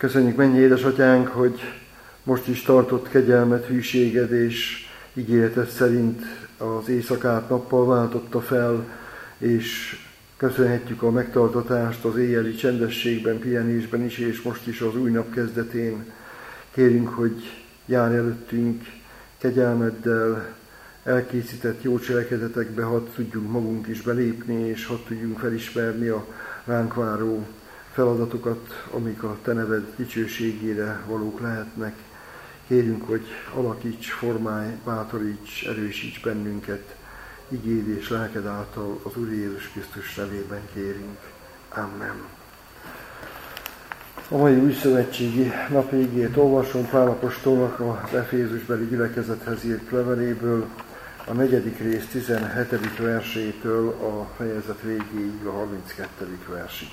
Köszönjük, mennyi édesatyánk, hogy most is tartott kegyelmet, hűséged és ígéreted szerint az éjszakát nappal váltotta fel, és köszönhetjük a megtartatást az éjjeli csendességben, pihenésben is, és most is az új nap kezdetén. Kérünk, hogy járj előttünk kegyelmeddel, elkészített jó cselekedetekbe, hadd tudjunk magunk is belépni, és hadd tudjunk felismerni a ránk váró feladatokat, amik a Te neved dicsőségére valók lehetnek. Kérünk, hogy alakíts, formálj, bátoríts, erősíts bennünket, igéd és lelked által az Úr Jézus Krisztus nevében kérünk. Amen. A mai újszövetségi napi igét olvasom Pál apostolnak az Efézusbeli gyülekezethez írt leveléből, a 4. rész 17. versétől a fejezet végéig, a 32. versig.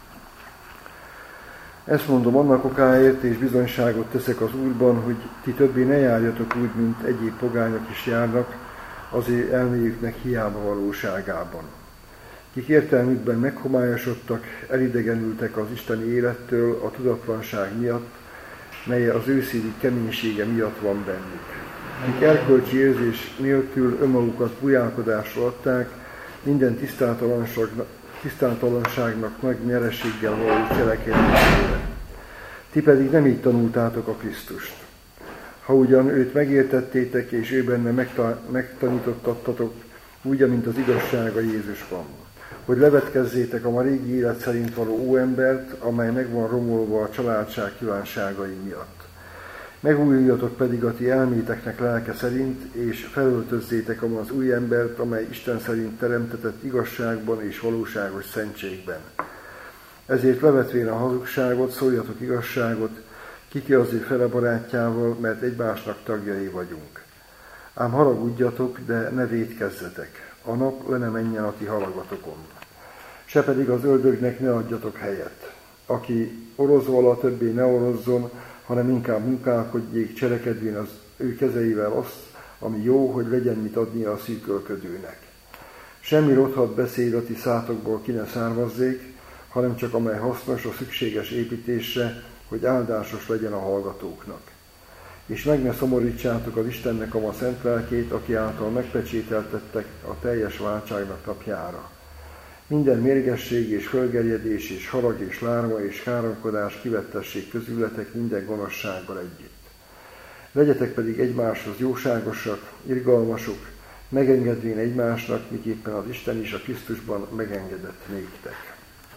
Ezt mondom annak okáért, és bizonyságot teszek az Úrban, hogy ti többé ne járjatok úgy, mint egyéb pogányok is járnak, az ő elméjüknek hiába valóságában. Kik értelmükben meghomályosodtak, elidegenültek az isteni élettől a tudatlanság miatt, mely az ő szívük keménysége miatt van bennük. Kik erkölcsi érzés nélkül önmagukat bujálkodásra adták, minden tisztátalanságnak nagy nyereséggel való cselekedésére. Ti pedig nem így tanultátok a Krisztust. Ha ugyan őt megértettétek, és ő benne megtanítottatok, úgy, amint az igazsága Jézusban, hogy levetkezzétek a ma régi élet szerint való óembert, amely meg van romolva a családság kívánságai miatt. Megújuljatok pedig a ti elméteknek lelke szerint, és felöltözzétek az új embert, amely Isten szerint teremtetett igazságban és valóságos szentségben. Ezért levetvén a hazugságot, szóljatok igazságot, kiki az ő fele barátjával, mert egymásnak tagjai vagyunk. Ám haragudjatok, de ne vétkezzetek, a nap le ne menjen a ti haragatokon. Se pedig az ördögnek ne adjatok helyet. Aki orozol, a többé ne orozzon, hanem inkább munkálkodjék, cselekedvén az ő kezeivel azt, ami jó, hogy legyen mit adnia a szűkölködőnek. Semmi rothadt beszéd a ti szátokból ki ne származzék, hanem csak amely hasznos a szükséges építésre, hogy áldásos legyen a hallgatóknak. És meg ne szomorítsátok az Istennek a ma szent lelkét, aki által megpecsételtettek a teljes váltságnak napjára. Minden mérgesség és fölgerjedés és harag és lárma és káromkodás kivettessék közületek minden gonoszsággal együtt. Legyetek pedig egymáshoz jóságosak, irgalmasok, megengedvén egymásnak, miképpen az Isten is a Krisztusban megengedett néktek.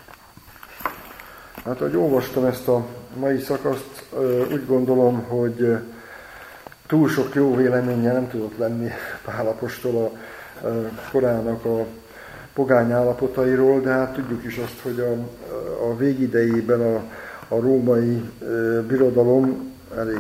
Hát, ahogy olvastam ezt a mai szakaszt, úgy gondolom, hogy túl sok jó véleménnyel nem tudott lenni Pál apostol a korának a pogány állapotairól, de hát tudjuk is azt, hogy a végidejében a római birodalom elég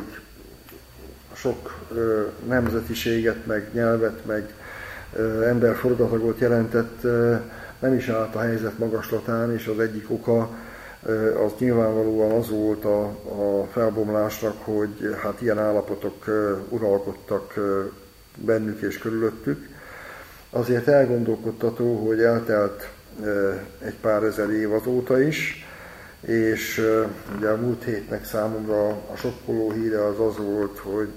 sok nemzetiséget, meg nyelvet, meg emberforgatagot jelentett, nem is állt a helyzet magaslatán, és az egyik oka az nyilvánvalóan az volt a felbomlásnak, hogy hát ilyen állapotok uralkodtak bennük és körülöttük. Azért elgondolkodtató, hogy eltelt egy pár ezer év azóta is, és ugye a múlt hétnek számomra a sokkoló híre az volt,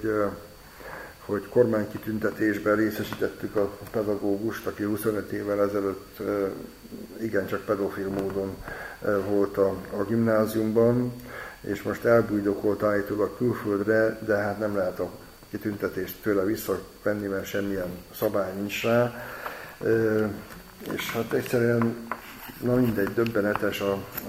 hogy kormánykitüntetésben részesítettük a pedagógust, aki 25 évvel ezelőtt igencsak pedofil módon volt a gimnáziumban, és most elbújdokolt állítólag külföldre, de hát nem lehet a kitüntetést tőle visszavenni, mert semmilyen szabály nincs rá. És hát egyszerűen, na mindegy, döbbenetes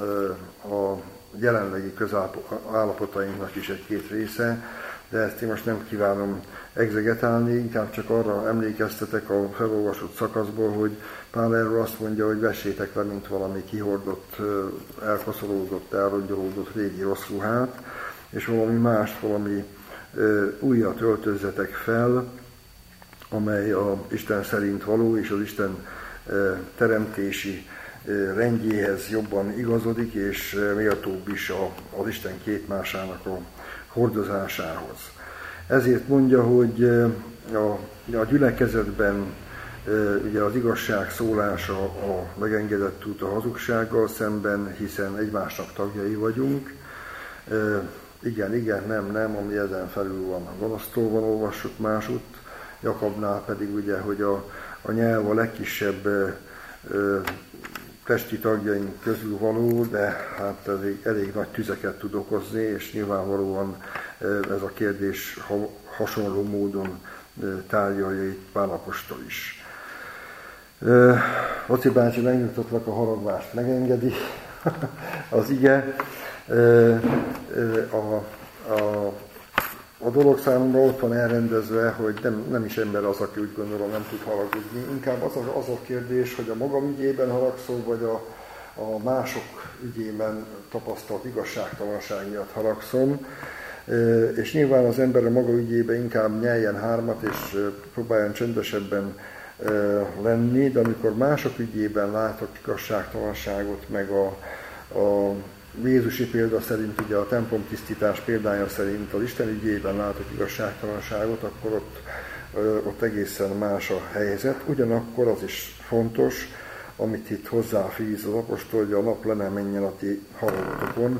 a jelenlegi közállapotainknak is egy-két része, de ezt én most nem kívánom egzegetálni, inkább csak arra emlékeztetek a felolvasott szakaszból, hogy Pál erről azt mondja, hogy vessétek le, mint valami kihordott, elkoszolódott, elrongyolódott régi rossz ruhát, és valami mást, valami újat öltözzetek fel, amely a Isten szerint való, és az Isten teremtési rendjéhez jobban igazodik, és méltóbb is az Isten képmásának a hordozásához. Ezért mondja, hogy a gyülekezetben ugye az igazság szólása a megengedett út a hazugsággal szemben, hiszen egymásnak tagjai vagyunk, igen, nem, ami ezen felül van. A gonosztól van, olvassuk másutt. Jakabnál pedig ugye, hogy a nyelv a legkisebb testi tagjaink közül való, de hát elég nagy tüzeket tud okozni, és nyilvánvalóan ez a kérdés hasonló módon tárgyalja itt Pál apostol is. Laci bácsi megnyugtatlak, a haragvást megengedi az ige. A dolog számomra ott van elrendezve, hogy nem is ember az, aki úgy gondolom nem tud haragudni. Inkább az a kérdés, hogy a magam ügyében haragszom, vagy a mások ügyében tapasztalt igazságtalanság miatt haragszom. És nyilván az ember a maga ügyében inkább nyeljen hármat, és próbáljon csöndesebben lenni, de amikor mások ügyében látok igazságtalanságot, meg a Jézusi példa szerint, ugye a templomtisztítás példája szerint az Isten ügyében látok igazságtalanságot, akkor ott egészen más a helyzet. Ugyanakkor az is fontos, amit itt hozzáfűz az apostol, hogy a nap le ne menjen a ti haragotokon.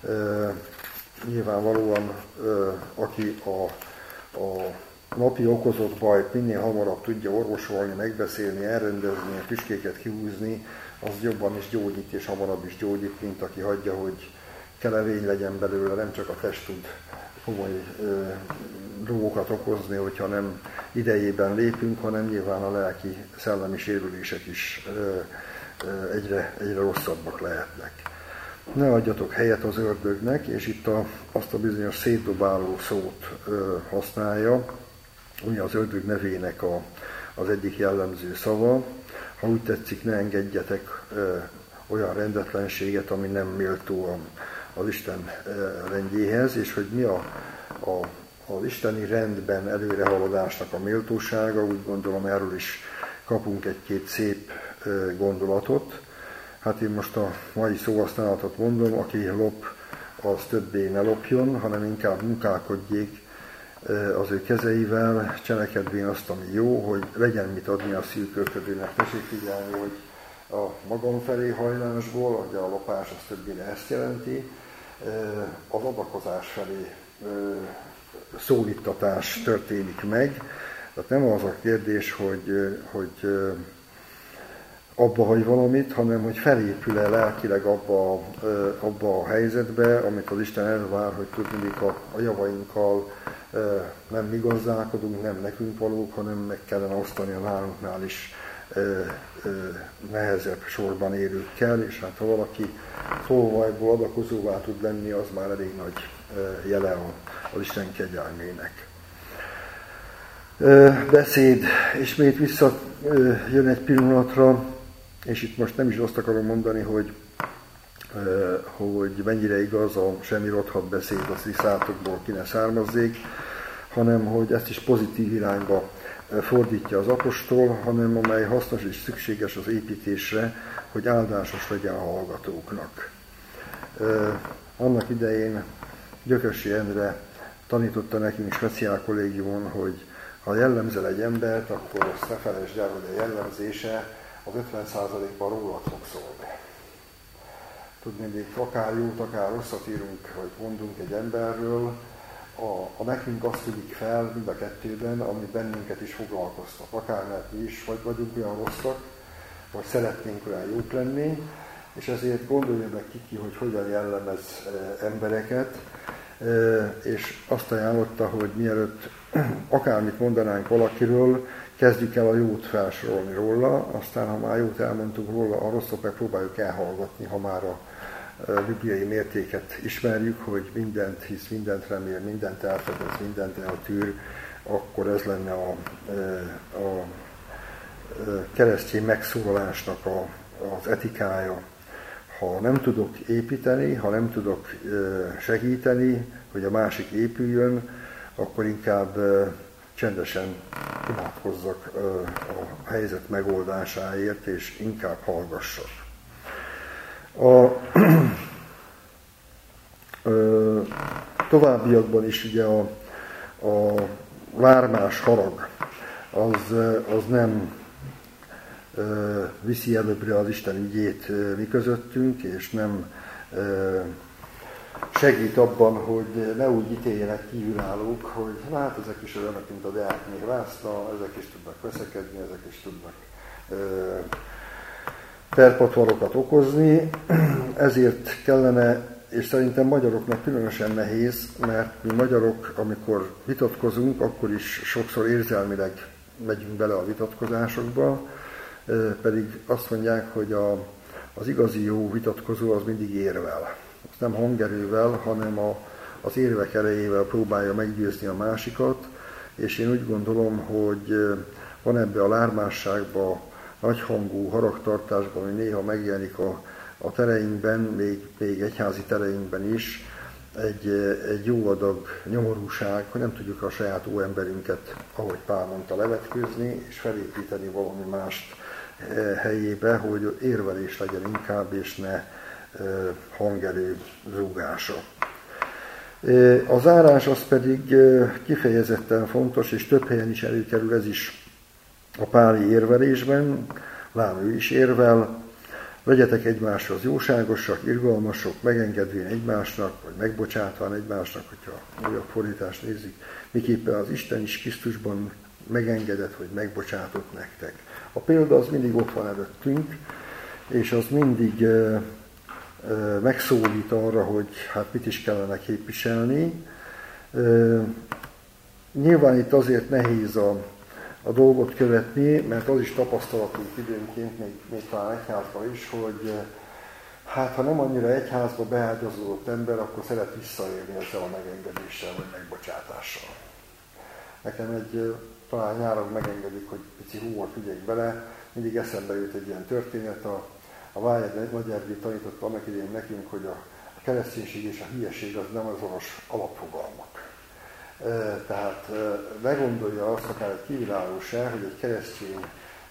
Nyilvánvalóan, aki a napi okozott bajt minél hamarabb tudja orvosolni, megbeszélni, elrendezni, a tüskéket kihúzni, az jobban is gyógyít, és hamarabb is gyógyít, mint aki hagyja, hogy kelevény legyen belőle, nem csak a test tud komoly dolgokat okozni, hogyha nem idejében lépünk, hanem nyilván a lelki, szellemi sérülések is egyre rosszabbak lehetnek. Ne adjatok helyet az ördögnek, és itt azt a bizonyos szétdobáló szót használja, ugye az ördög nevének az egyik jellemző szava. Ha úgy tetszik, ne engedjetek olyan rendetlenséget, ami nem méltó az Isten rendjéhez, és hogy mi az isteni rendben előrehaladásnak a méltósága, úgy gondolom erről is kapunk egy-két szép gondolatot. Hát én most a mai szóhasználatot mondom, aki lop, az többé ne lopjon, hanem inkább munkálkodjék az ő kezeivel, cselekedvén azt, ami jó, hogy legyen mit adni a szűkölködőnek. Tessék figyelni, hogy a magam felé hajlásból, hogy a lopás az többé ezt jelenti, az adakozás felé szólítatás történik meg. Tehát nem az a kérdés, hogy abba hagy valamit, hanem hogy felépül-e lelkileg abba a helyzetbe, amit az Isten elvár, hogy tudni, a javainkkal nem mi gazdálkodunk, nem nekünk valók, hanem meg kellene osztani a nálunknál is nehezebb sorban érőkkel, és hát ha valaki tolvajból adakozóvá tud lenni, az már elég nagy jele az Isten kegyelmének. Beszéd ismét visszajön egy pillanatra, és itt most nem is azt akarom mondani, hogy mennyire igaz a semmi rothadt beszéd, az iszátokból ki ne származzék, hanem hogy ezt is pozitív irányba fordítja az apostol, hanem amely hasznos és szükséges az építésre, hogy áldásos legyen a hallgatóknak. Annak idején Gyökösi Endre tanította nekünk speciál kollégiumon, hogy ha jellemzel egy embert, akkor azt ne felejtsd el, hogy a jellemzése az 50%-ban rólad fog szólni. Tudni, akár jót, akár rosszat írunk, vagy mondunk egy emberről, a nekünk azt tűnik fel mind a kettőben, ami bennünket is foglalkoztat. Akár mert mi is vagyunk olyan rosszak, vagy szeretnénk olyan jók lenni, és ezért gondolja meg ki, hogy hogyan jellemez embereket, és azt ajánlotta, hogy mielőtt akármit mondanánk valakiről, kezdjük el a jót felsorolni róla, aztán ha már jót elmondtuk róla, a rosszat meg próbáljuk elhallgatni, ha már a bibliai mértéket ismerjük, hogy mindent hisz, mindent remél, mindent elfedez, mindent eltűr, akkor ez lenne a keresztény megszólalásnak az etikája. Ha nem tudok építeni, ha nem tudok segíteni, hogy a másik épüljön, akkor inkább csendesen imádkozzak a helyzet megoldásáért, és inkább hallgassak. Továbbiakban is ugye a lármás harag az nem viszi előbbre az Isten ügyét mi közöttünk, és nem segít abban, hogy ne úgy ítéljenek kívülállók, hogy na hát ezek is olyanok, mint a Deák még Vászna, ezek is tudnak veszekedni, ezek is tudnak terpatvarokat okozni. Ezért kellene, és szerintem magyaroknak különösen nehéz, mert mi magyarok, amikor vitatkozunk, akkor is sokszor érzelmileg megyünk bele a vitatkozásokba, pedig azt mondják, hogy az igazi jó vitatkozó az mindig érvel. Az nem hangerővel, hanem az érvek erejével próbálja meggyőzni a másikat, és én úgy gondolom, hogy van ebbe a lármásságba, nagyhangú haragtartásban, ami néha megjelenik a tereinkben, még egyházi tereinkben is, egy jó adag nyomorúság, hogy nem tudjuk a saját óemberünket, ahogy Pál mondta, levetkőzni, és felépíteni valami mást helyébe, hogy érvelés legyen inkább, és ne hangerő zúgása. A zárás az pedig kifejezetten fontos, és több helyen is előkerül ez is a páli érvelésben, lám ő is érvel, legyetek egymáshoz jóságosak, irgalmasok, megengedvén egymásnak, vagy megbocsátván egymásnak, hogyha újabb fordítást nézik, miképpen az Isten is Krisztusban megengedett, vagy megbocsátott nektek. A példa az mindig ott van előttünk, és az mindig megszólít arra, hogy hát mit is kellene képviselni. Nyilván itt azért nehéz a dolgot követni, mert az is tapasztalatunk időnként, még talán egyházban is, hogy hát ha nem annyira egyházba beágyazódott ember, akkor szeret visszaélni ezzel a megengedéssel vagy megbocsátással. Nekem talán nyáron megengedik, hogy pici humor figyeljük bele, mindig eszembe jut egy ilyen történet, a Vájed Nagy Erdély tanította annak idején nekünk, hogy a kereszténység és a hülyeség az nem azonos alapfogalmak. Tehát ne gondolja azt, akár egy kívülálló se, hogy egy keresztény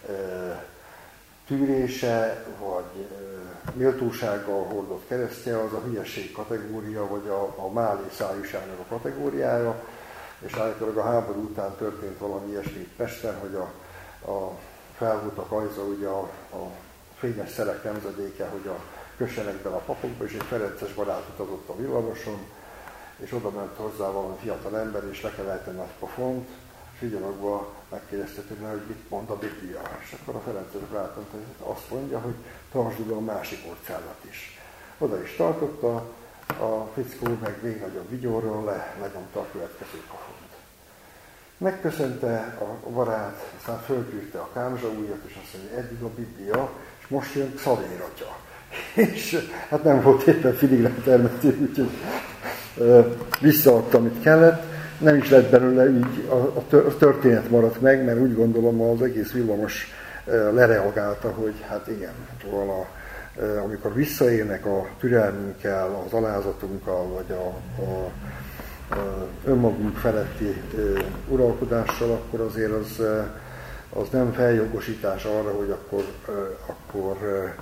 tűrése, vagy méltósággal hordott keresztje, az a hülyeség kategória, vagy a málé szájúságnak a kategóriája, és állítólag a háború után történt valami ilyesmi Pesten, hogy fel voltak rajza ugye a fényes szerek nemzedéke, hogy kössenek bele a papokba, és egy ferences barát utazott a villamoson, és oda ment hozzá valami fiatal ember, és le kellett egy nagy pofont, és ugyanakban megkérdezte tőle, hogy mit mond a Biblia. És akkor a ferences barát azt mondja, hogy tartsd a másik orcádat is. Oda is tartotta, a fickó meg még nagyobb vigyorról lenyomta a következő pofont. Megköszönte a barát, aztán fölküldte a kámzsaújat, és azt mondja, eddig a Biblia, és most jön Szavér atya. És hát nem volt éppen filigrán termető, úgyhogy visszaadta, amit kellett. Nem is lett belőle így, a történet maradt meg, mert úgy gondolom az egész villamos lereagálta, hogy hát igen, amikor visszaélnek a türelmünkkel, az alázatunkkal, vagy a önmagunk feletti uralkodással, akkor azért az nem feljogosítás arra, hogy akkor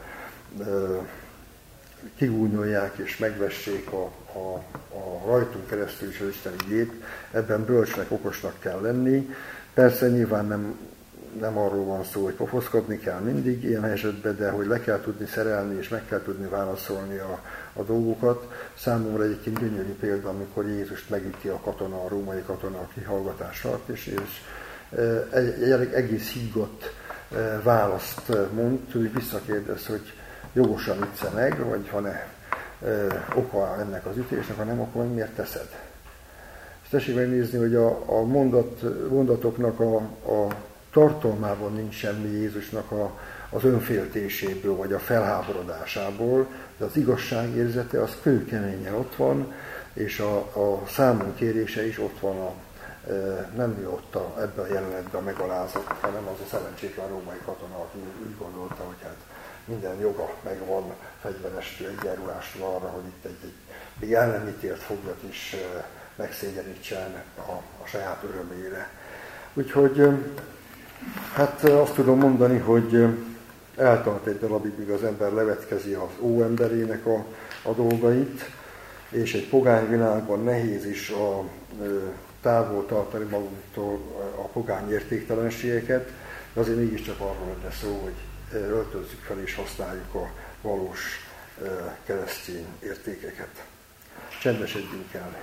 kigúnyolják és megvessék a rajtunk keresztül is az Isten igét. Ebben bölcsnek, okosnak kell lenni. Persze nyilván nem arról van szó, hogy pofoszkodni kell mindig ilyen esetben, de hogy le kell tudni szerelni és meg kell tudni válaszolni a dolgokat. Számomra egyébként gyönyörű példa, amikor Jézust megüti a római katona a kihallgatás alatt, és egy egész hígott választ mond, hogy visszakérdez, hogy jogosan ütsze meg, vagy ha-e oka ennek az ütésnek, ha nem, akkor miért teszed? És tessék megnézni, hogy a mondatoknak a tartalmában nincs semmi Jézusnak az önféltéséből, vagy a felháborodásából, de az igazságérzete az kőkeményen ott van, és a számon kérése is ott van, nem ő ott ebben a jelenetben megalázott, hanem az a szerencsétlen római katona, aki úgy gondolta, hogy hát minden joga megvan fegyverestől, egyenruhástól arra, hogy itt egy még el nem ítélt foglyot is megszégyenítsen a saját örömére. Úgyhogy hát azt tudom mondani, hogy eltart egy darabig, míg az ember levetkezi az óemberének a dolgait, és egy pogány világban nehéz is távol tartani magunktól a pogány értéktelenségeket, de azért mégiscsak arról lenne szó, hogy öltözzük fel és használjuk a valós keresztény értékeket. Csendesedjünk el.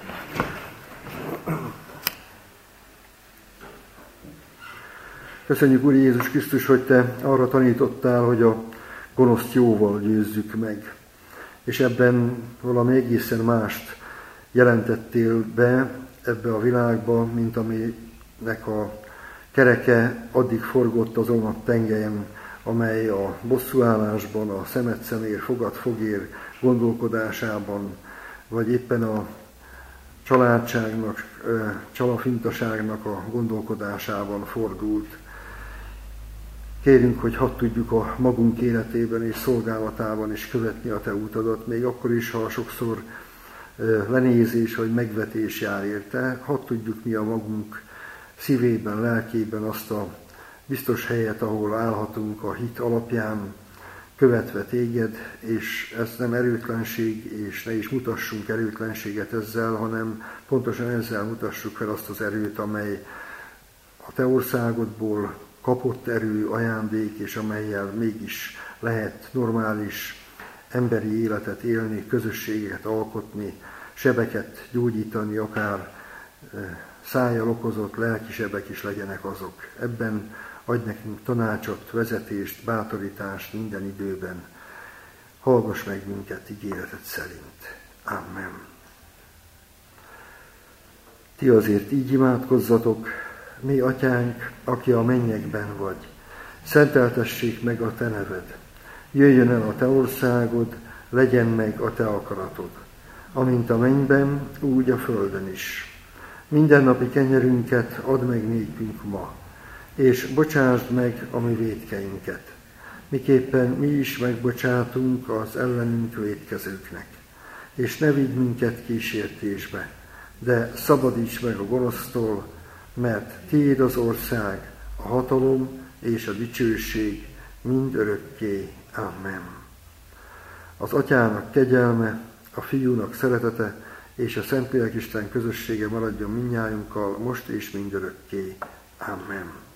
Köszönjük, Úr Jézus Krisztus, hogy Te arra tanítottál, hogy a gonoszt jóval győzzük meg. És ebben valami egészen mást jelentettél be ebbe a világba, mint aminek a kereke addig forgott azon a tengelyen, amely a bosszúállásban, a szemetszemér, fogad-fogér gondolkodásában, vagy éppen a családságnak, csalafintaságnak a gondolkodásában fordult. Kérünk, hogy hadd tudjuk a magunk életében és szolgálatában is követni a Te útadat, még akkor is, ha sokszor lenézés vagy megvetés jár érte, hadd tudjuk mi a magunk szívében, lelkében azt a biztos helyet, ahol állhatunk a hit alapján, követve Téged, és ez nem erőtlenség, és ne is mutassunk erőtlenséget ezzel, hanem pontosan ezzel mutassuk fel azt az erőt, amely a Te országodból kapott erő, ajándék, és amellyel mégis lehet normális emberi életet élni, közösségeket alkotni, sebeket gyógyítani, akár szájjal okozott lelki sebek is legyenek azok. Ebben adj nekünk tanácsot, vezetést, bátorítást minden időben. Hallgass meg minket ígéreted szerint. Amen. Ti azért így imádkozzatok: mi atyánk, aki a mennyekben vagy, szenteltessék meg a Te neved. Jöjjön el a Te országod, legyen meg a Te akaratod, amint a mennyben, úgy a földön is. Mindennapi kenyerünket add meg nékünk ma, és bocsásd meg a mi vétkeinket, miképpen mi is megbocsátunk az ellenünk vétkezőknek. És ne vigy minket kísértésbe, de szabadíts meg a gonosztól, mert Tiéd az ország, a hatalom és a dicsőség mind örökké. Amen. Az Atyának kegyelme, a Fiúnak szeretete és a Szentlélek Isten közössége maradjon mindnyájunkkal most és mindörökké. Amen.